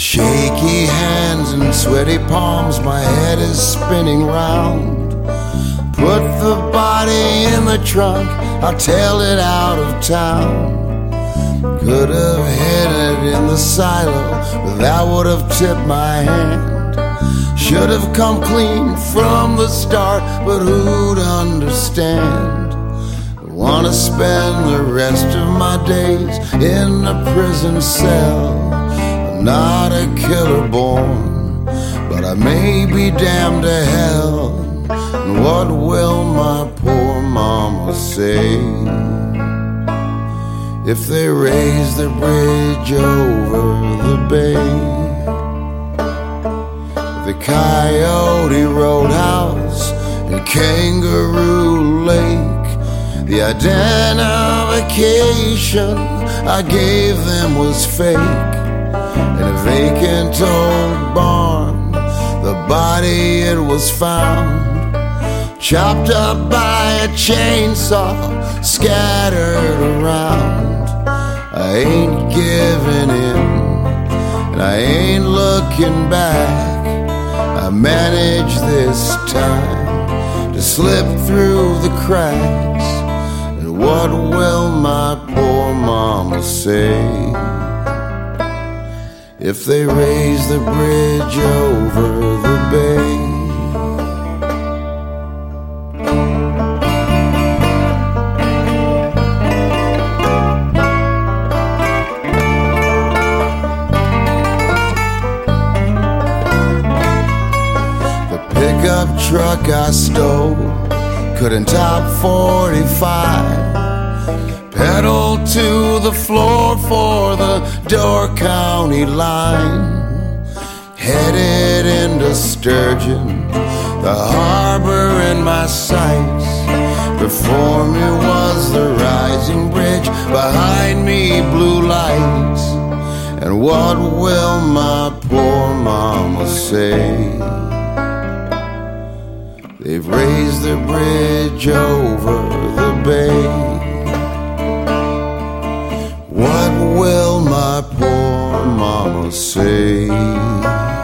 shaky hands and sweaty palms, my head is spinning round. Put the body in the trunk, I'll tail it out of town. Could have hid it in the silo, but that would have tipped my hand. Should have come clean from the start, but who'd understand? I wanna spend the rest of my days in a prison cell. I'm not a killer born, but I may be damned to hell. And what will my poor mama say if they raise the bridge over the bay? The Coyote Roadhouse and Kangaroo Lake, the identification I gave them was fake. In a vacant old barn, the body it was found, chopped up by a chainsaw, scattered around. I ain't giving in, and I ain't looking back. I managed this time to slip through the cracks. And what will my poor mama say if they raise the bridge over the bay? Pickup truck I stole couldn't top 45. Pedal to the floor for the Door County line. Headed into Sturgeon, the harbor in my sights. Before me was the rising bridge, behind me blue lights. And what will my poor mama say? They've raised the bridge over the bay. What will my poor mama say?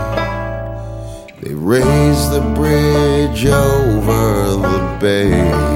They raised the bridge over the bay.